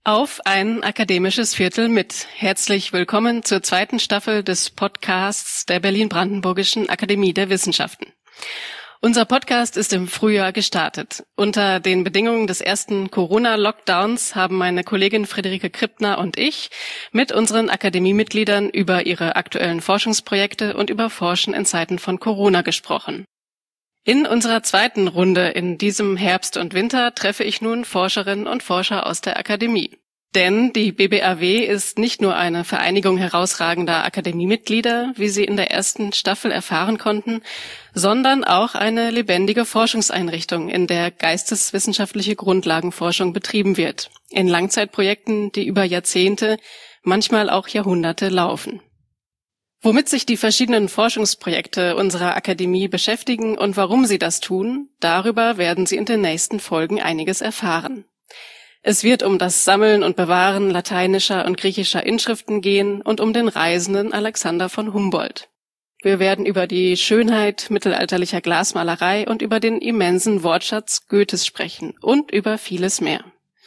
Auf ein akademisches Viertel mit. Herzlich willkommen zur zweiten Staffel des Podcasts der Berlin-Brandenburgischen Akademie der Wissenschaften. Unser Podcast ist im Frühjahr gestartet. Unter den Bedingungen des ersten Corona-Lockdowns haben meine Kollegin Friederike Krippner und ich mit unseren Akademiemitgliedern über ihre aktuellen Forschungsprojekte und über Forschen in Zeiten von Corona gesprochen. In unserer zweiten Runde in diesem Herbst und Winter treffe ich nun Forscherinnen und Forscher aus der Akademie. Denn die BBAW ist nicht nur eine Vereinigung herausragender Akademiemitglieder, wie Sie in der ersten Staffel erfahren konnten, sondern auch eine lebendige Forschungseinrichtung, in der geisteswissenschaftliche Grundlagenforschung betrieben wird, in Langzeitprojekten, die über Jahrzehnte, manchmal auch Jahrhunderte laufen. Womit sich die verschiedenen Forschungsprojekte unserer Akademie beschäftigen und warum sie das tun, darüber werden Sie in den nächsten Folgen einiges erfahren. Es wird um das Sammeln und Bewahren lateinischer und griechischer Inschriften gehen und um den Reisenden Alexander von Humboldt. Wir werden über die Schönheit mittelalterlicher Glasmalerei und über den immensen Wortschatz Goethes sprechen und über vieles mehr.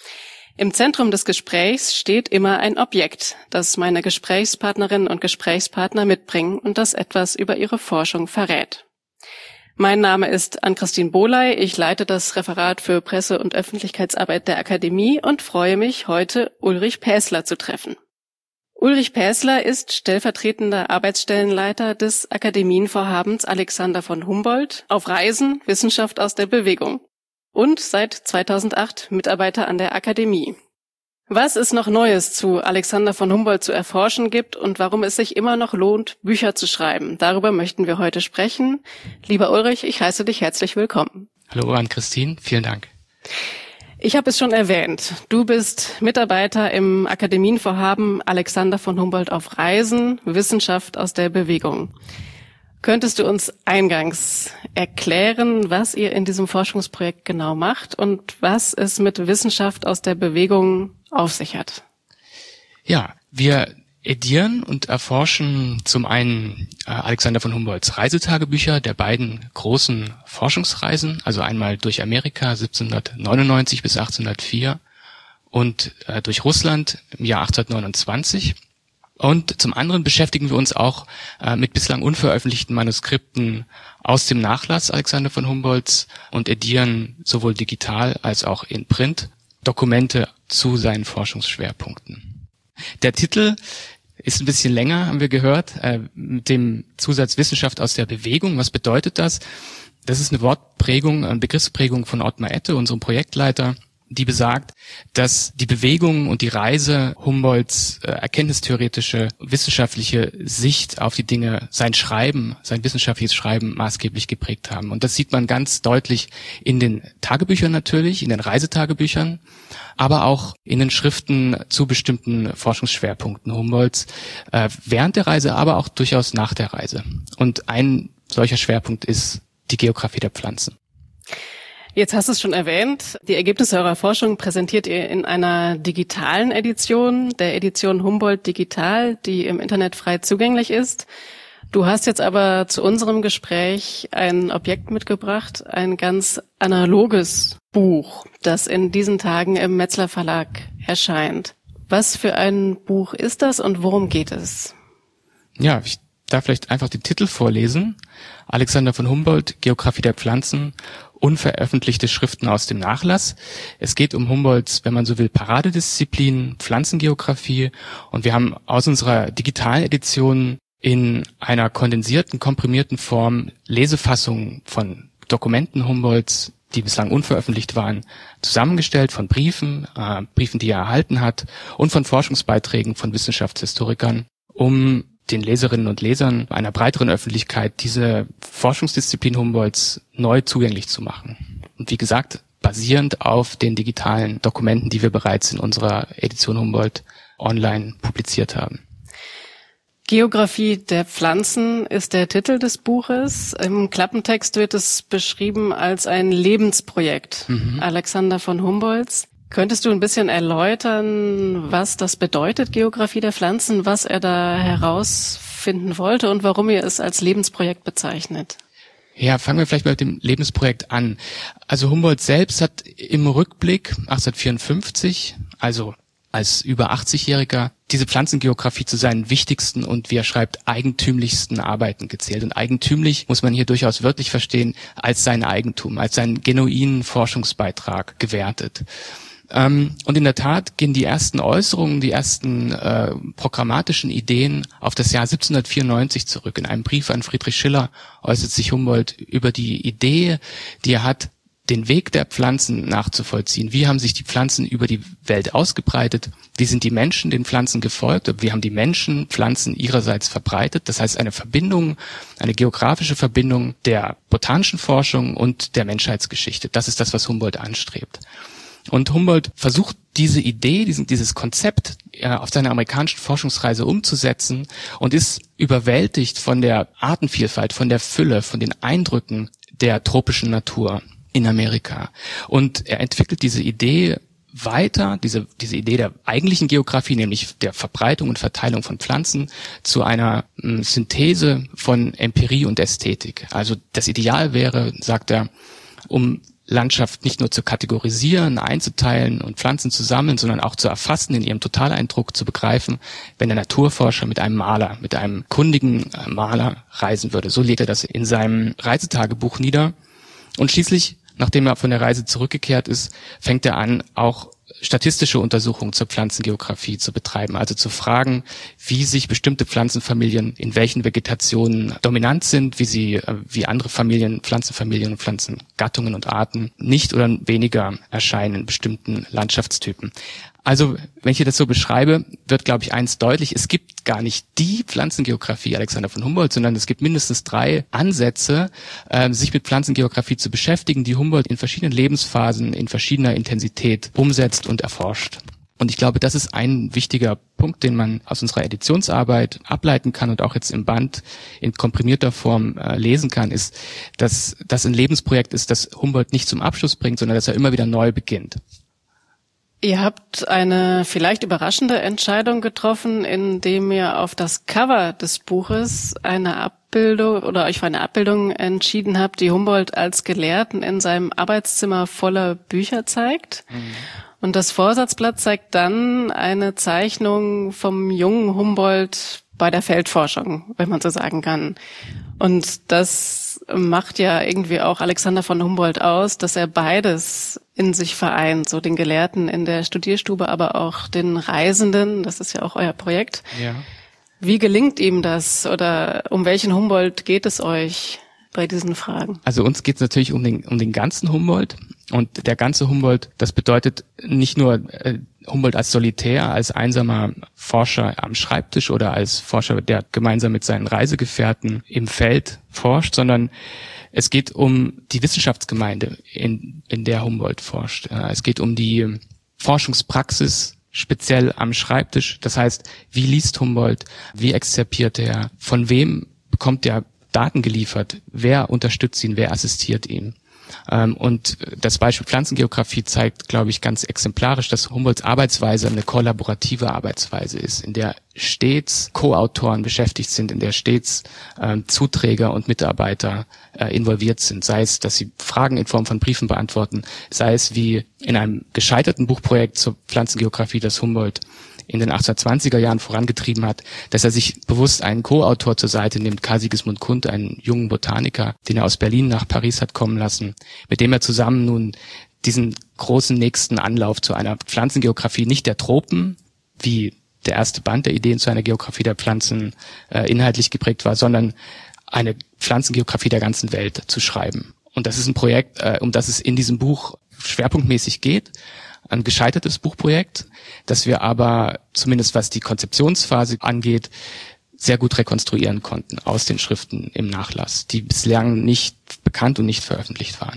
Im Zentrum des Gesprächs steht immer ein Objekt, das meine Gesprächspartnerinnen und Gesprächspartner mitbringen und das etwas über ihre Forschung verrät. Mein Name ist Ann-Christine Bohley, ich leite das Referat für Presse- und Öffentlichkeitsarbeit der Akademie und freue mich, heute Ulrich Päßler zu treffen. Ulrich Päßler ist stellvertretender Arbeitsstellenleiter des Akademienvorhabens Alexander von Humboldt auf Reisen, Wissenschaft aus der Bewegung. Und seit 2008 Mitarbeiter an der Akademie. Was es noch Neues zu Alexander von Humboldt zu erforschen gibt und warum es sich immer noch lohnt, Bücher zu schreiben, darüber möchten wir heute sprechen. Lieber Ulrich, ich heiße dich herzlich willkommen. Hallo Ann-Christine, vielen Dank. Ich habe es schon erwähnt, du bist Mitarbeiter im Akademienvorhaben Alexander von Humboldt auf Reisen, Wissenschaft aus der Bewegung. Könntest du uns eingangs erklären, was ihr in diesem Forschungsprojekt genau macht und was es mit Wissenschaft aus der Bewegung auf sich hat? Ja, wir edieren und erforschen zum einen Alexander von Humboldts Reisetagebücher der beiden großen Forschungsreisen, also einmal durch Amerika 1799 bis 1804 und durch Russland im Jahr 1829. Und zum anderen beschäftigen wir uns auch mit bislang unveröffentlichten Manuskripten aus dem Nachlass Alexander von Humboldts und edieren sowohl digital als auch in Print Dokumente zu seinen Forschungsschwerpunkten. Der Titel ist ein bisschen länger, haben wir gehört, mit dem Zusatz Wissenschaft aus der Bewegung. Was bedeutet das? Das ist eine Wortprägung, eine Begriffsprägung von Ottmar Ette, unserem Projektleiter, die besagt, dass die Bewegung und die Reise Humboldts erkenntnistheoretische, wissenschaftliche Sicht auf die Dinge, sein Schreiben, sein wissenschaftliches Schreiben maßgeblich geprägt haben. Und das sieht man ganz deutlich in den Tagebüchern natürlich, in den Reisetagebüchern, aber auch in den Schriften zu bestimmten Forschungsschwerpunkten Humboldts, während der Reise, aber auch durchaus nach der Reise. Und ein solcher Schwerpunkt ist die Geographie der Pflanzen. Jetzt hast du es schon erwähnt, die Ergebnisse eurer Forschung präsentiert ihr in einer digitalen Edition, der Edition Humboldt Digital, die im Internet frei zugänglich ist. Du hast jetzt aber zu unserem Gespräch ein Objekt mitgebracht, ein ganz analoges Buch, das in diesen Tagen im Metzler Verlag erscheint. Was für ein Buch ist das und worum geht es? Ja, ich darf vielleicht einfach den Titel vorlesen. Alexander von Humboldt, Geographie der Pflanzen, unveröffentlichte Schriften aus dem Nachlass. Es geht um Humboldts, wenn man so will, Paradedisziplin, Pflanzengeographie. Und wir haben aus unserer digitalen Edition in einer kondensierten, komprimierten Form Lesefassungen von Dokumenten Humboldts, die bislang unveröffentlicht waren, zusammengestellt von Briefen, die er erhalten hat und von Forschungsbeiträgen von Wissenschaftshistorikern, um den Leserinnen und Lesern einer breiteren Öffentlichkeit diese Forschungsdisziplin Humboldts neu zugänglich zu machen. Und wie gesagt, basierend auf den digitalen Dokumenten, die wir bereits in unserer Edition Humboldt online publiziert haben. Geographie der Pflanzen ist der Titel des Buches. Im Klappentext wird es beschrieben als ein Lebensprojekt Alexander von Humboldts. Könntest du ein bisschen erläutern, was das bedeutet, Geographie der Pflanzen, was er da herausfinden wollte und warum ihr es als Lebensprojekt bezeichnet? Ja, fangen wir vielleicht mal mit dem Lebensprojekt an. Also Humboldt selbst hat im Rückblick 1854, also als über 80-Jähriger diese Pflanzengeografie zu seinen wichtigsten und, wie er schreibt, eigentümlichsten Arbeiten gezählt. Und eigentümlich muss man hier durchaus wörtlich verstehen, als sein Eigentum, als seinen genuinen Forschungsbeitrag gewertet. Und in der Tat gehen die ersten Äußerungen, die ersten programmatischen Ideen auf das Jahr 1794 zurück. In einem Brief an Friedrich Schiller äußert sich Humboldt über die Idee, die er hat, den Weg der Pflanzen nachzuvollziehen. Wie haben sich die Pflanzen über die Welt ausgebreitet? Wie sind die Menschen den Pflanzen gefolgt? Wie haben die Menschen Pflanzen ihrerseits verbreitet? Das heißt, eine Verbindung, eine geografische Verbindung der botanischen Forschung und der Menschheitsgeschichte. Das ist das, was Humboldt anstrebt. Und Humboldt versucht diese Idee, dieses Konzept auf seiner amerikanischen Forschungsreise umzusetzen und ist überwältigt von der Artenvielfalt, von der Fülle, von den Eindrücken der tropischen Natur in Amerika. Und er entwickelt diese Idee weiter, diese Idee der eigentlichen Geografie, nämlich der Verbreitung und Verteilung von Pflanzen, zu einer Synthese von Empirie und Ästhetik. Also das Ideal wäre, sagt er, um Landschaft nicht nur zu kategorisieren, einzuteilen und Pflanzen zu sammeln, sondern auch zu erfassen, in ihrem Totaleindruck zu begreifen, wenn der Naturforscher mit einem Maler, mit einem kundigen Maler reisen würde. So legt er das in seinem Reisetagebuch nieder. Und schließlich, nachdem er von der Reise zurückgekehrt ist, fängt er an, auch statistische Untersuchungen zur Pflanzengeografie zu betreiben, also zu fragen, wie sich bestimmte Pflanzenfamilien in welchen Vegetationen dominant sind, wie andere Pflanzenfamilien und Pflanzengattungen und Arten nicht oder weniger erscheinen in bestimmten Landschaftstypen. Also, wenn ich hier das so beschreibe, wird, glaube ich, eins deutlich: Es gibt gar nicht die Pflanzengeografie Alexander von Humboldt, sondern es gibt mindestens 3 Ansätze, sich mit Pflanzengeografie zu beschäftigen, die Humboldt in verschiedenen Lebensphasen, in verschiedener Intensität umsetzt und erforscht. Und ich glaube, das ist ein wichtiger Punkt, den man aus unserer Editionsarbeit ableiten kann und auch jetzt im Band in komprimierter Form lesen kann, ist, dass das ein Lebensprojekt ist, das Humboldt nicht zum Abschluss bringt, sondern dass er immer wieder neu beginnt. Ihr habt eine vielleicht überraschende Entscheidung getroffen, indem ihr auf das Cover des Buches eine Abbildung oder euch für eine Abbildung entschieden habt, die Humboldt als Gelehrten in seinem Arbeitszimmer voller Bücher zeigt. Mhm. Und das Vorsatzblatt zeigt dann eine Zeichnung vom jungen Humboldt bei der Feldforschung, wenn man so sagen kann. Und das macht ja irgendwie auch Alexander von Humboldt aus, dass er beides in sich vereint, so den Gelehrten in der Studierstube, aber auch den Reisenden, das ist ja auch euer Projekt. Ja. Wie gelingt ihm das oder um welchen Humboldt geht es euch bei diesen Fragen? Also uns geht es natürlich um den ganzen Humboldt. Und der ganze Humboldt, das bedeutet nicht nur Humboldt als Solitär, als einsamer Forscher am Schreibtisch oder als Forscher, der gemeinsam mit seinen Reisegefährten im Feld forscht, sondern es geht um die Wissenschaftsgemeinde, in der Humboldt forscht. Es geht um die Forschungspraxis, speziell am Schreibtisch. Das heißt, wie liest Humboldt, wie exzerpiert er, von wem bekommt er Daten geliefert, wer unterstützt ihn, wer assistiert ihm. Und das Beispiel Pflanzengeografie zeigt, glaube ich, ganz exemplarisch, dass Humboldts Arbeitsweise eine kollaborative Arbeitsweise ist, in der stets Co-Autoren beschäftigt sind, in der stets Zuträger und Mitarbeiter involviert sind, sei es, dass sie Fragen in Form von Briefen beantworten, sei es wie in einem gescheiterten Buchprojekt zur Pflanzengeografie, das Humboldt in den 1820er Jahren vorangetrieben hat, dass er sich bewusst einen Co-Autor zur Seite nimmt, Karl Sigismund Kundt, einen jungen Botaniker, den er aus Berlin nach Paris hat kommen lassen, mit dem er zusammen nun diesen großen nächsten Anlauf zu einer Pflanzengeografie, nicht der Tropen, wie der erste Band der Ideen zu einer Geografie der Pflanzen inhaltlich geprägt war, sondern eine Pflanzengeografie der ganzen Welt zu schreiben. Und das ist ein Projekt, um das es in diesem Buch schwerpunktmäßig geht. Ein gescheitertes Buchprojekt, das wir aber, zumindest was die Konzeptionsphase angeht, sehr gut rekonstruieren konnten aus den Schriften im Nachlass, die bislang nicht bekannt und nicht veröffentlicht waren.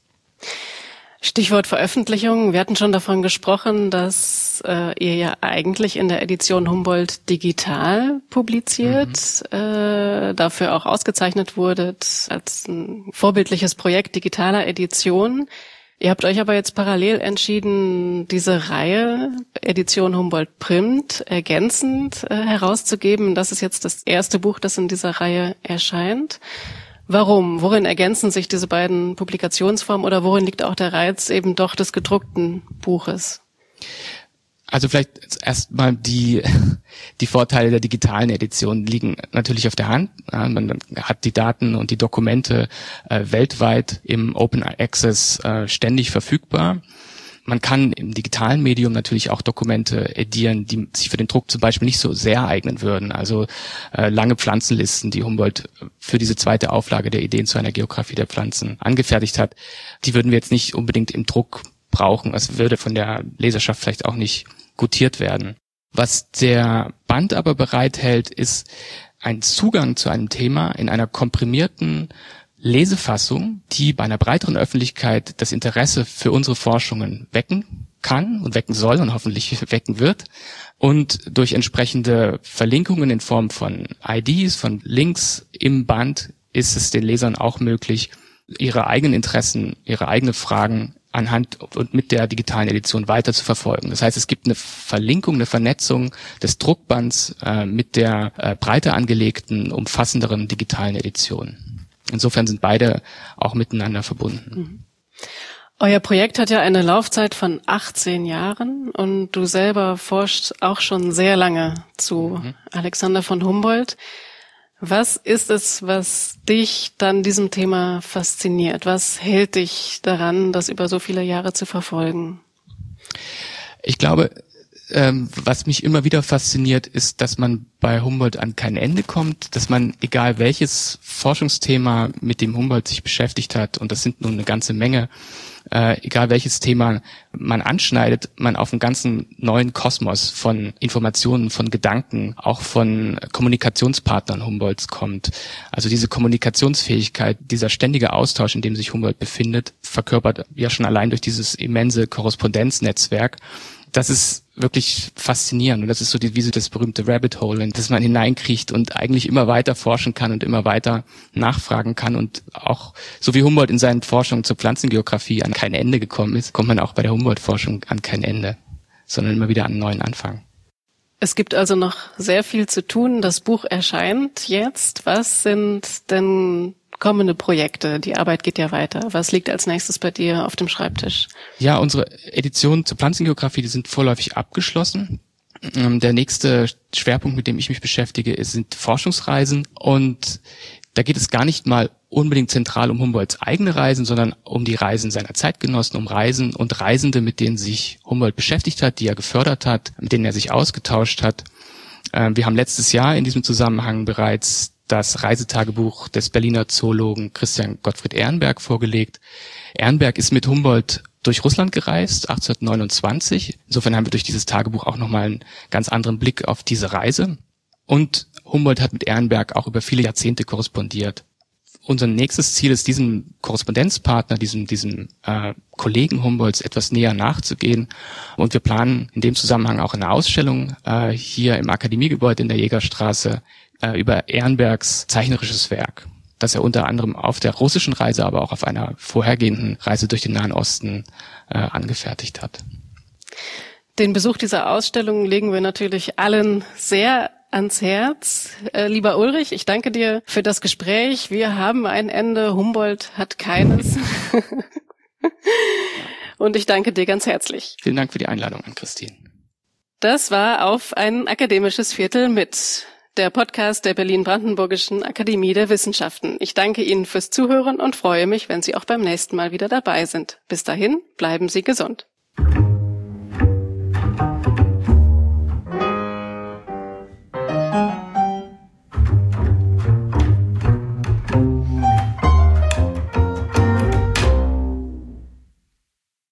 Stichwort Veröffentlichung. Wir hatten schon davon gesprochen, dass ihr ja eigentlich in der Edition Humboldt digital publiziert, dafür auch ausgezeichnet wurdet als ein vorbildliches Projekt digitaler Edition. Ihr habt euch aber jetzt parallel entschieden, diese Reihe Edition Humboldt Print ergänzend herauszugeben. Das ist jetzt das erste Buch, das in dieser Reihe erscheint. Warum? Worin ergänzen sich diese beiden Publikationsformen oder worin liegt auch der Reiz eben doch des gedruckten Buches? Also vielleicht erstmal die Vorteile der digitalen Edition liegen natürlich auf der Hand. Man hat die Daten und die Dokumente weltweit im Open Access ständig verfügbar. Man kann im digitalen Medium natürlich auch Dokumente edieren, die sich für den Druck zum Beispiel nicht so sehr eignen würden. Also lange Pflanzenlisten, die Humboldt für diese zweite Auflage der Ideen zu einer Geographie der Pflanzen angefertigt hat, die würden wir jetzt nicht unbedingt im Druck brauchen. Das würde von der Leserschaft vielleicht auch nicht gutiert werden. Was der Band aber bereithält, ist ein Zugang zu einem Thema in einer komprimierten Lesefassung, die bei einer breiteren Öffentlichkeit das Interesse für unsere Forschungen wecken kann und wecken soll und hoffentlich wecken wird. Und durch entsprechende Verlinkungen in Form von IDs, von Links im Band ist es den Lesern auch möglich, ihre eigenen Interessen, ihre eigenen Fragen anhand und mit der digitalen Edition weiter zu verfolgen. Das heißt, es gibt eine Verlinkung, eine Vernetzung des Druckbands mit der breiter angelegten, umfassenderen digitalen Edition. Insofern sind beide auch miteinander verbunden. Euer Projekt hat ja eine Laufzeit von 18 Jahren und du selber forschst auch schon sehr lange zu Alexander von Humboldt. Was ist es, was dich dann diesem Thema fasziniert? Was hält dich daran, das über so viele Jahre zu verfolgen? Ich glaube, was mich immer wieder fasziniert, ist, dass man bei Humboldt an kein Ende kommt, dass man, egal welches Forschungsthema, mit dem Humboldt sich beschäftigt hat, und das sind nun eine ganze Menge, egal welches Thema man anschneidet, man auf einen ganzen neuen Kosmos von Informationen, von Gedanken, auch von Kommunikationspartnern Humboldts kommt. Also diese Kommunikationsfähigkeit, dieser ständige Austausch, in dem sich Humboldt befindet, verkörpert ja schon allein durch dieses immense Korrespondenznetzwerk. Das ist wirklich faszinierend und das ist so wie so das berühmte Rabbit Hole, in das man hineinkriecht und eigentlich immer weiter forschen kann und immer weiter nachfragen kann, und auch so wie Humboldt in seinen Forschungen zur Pflanzengeografie an kein Ende gekommen ist, kommt man auch bei der Humboldt-Forschung an kein Ende, sondern immer wieder an einen neuen Anfang. Es gibt also noch sehr viel zu tun. Das Buch erscheint jetzt. Was sind denn kommende Projekte? Die Arbeit geht ja weiter. Was liegt als nächstes bei dir auf dem Schreibtisch? Ja, unsere Editionen zur Pflanzengeografie, die sind vorläufig abgeschlossen. Der nächste Schwerpunkt, mit dem ich mich beschäftige, sind Forschungsreisen. Und da geht es gar nicht mal unbedingt zentral um Humboldts eigene Reisen, sondern um die Reisen seiner Zeitgenossen, um Reisen und Reisende, mit denen sich Humboldt beschäftigt hat, die er gefördert hat, mit denen er sich ausgetauscht hat. Wir haben letztes Jahr in diesem Zusammenhang bereits das Reisetagebuch des Berliner Zoologen Christian Gottfried Ehrenberg vorgelegt. Ehrenberg ist mit Humboldt durch Russland gereist, 1829. Insofern haben wir durch dieses Tagebuch auch nochmal einen ganz anderen Blick auf diese Reise. Und Humboldt hat mit Ehrenberg auch über viele Jahrzehnte korrespondiert. Unser nächstes Ziel ist, diesem Korrespondenzpartner, diesem Kollegen Humboldts etwas näher nachzugehen. Und wir planen in dem Zusammenhang auch eine Ausstellung hier im Akademiegebäude in der Jägerstraße über Ehrenbergs zeichnerisches Werk, das er unter anderem auf der russischen Reise, aber auch auf einer vorhergehenden Reise durch den Nahen Osten angefertigt hat. Den Besuch dieser Ausstellung legen wir natürlich allen sehr ans Herz. Lieber Ulrich, ich danke dir für das Gespräch. Wir haben ein Ende, Humboldt hat keines. Und ich danke dir ganz herzlich. Vielen Dank für die Einladung an Christine. Das war Auf ein akademisches Viertel mit, der Podcast der Berlin-Brandenburgischen Akademie der Wissenschaften. Ich danke Ihnen fürs Zuhören und freue mich, wenn Sie auch beim nächsten Mal wieder dabei sind. Bis dahin, bleiben Sie gesund.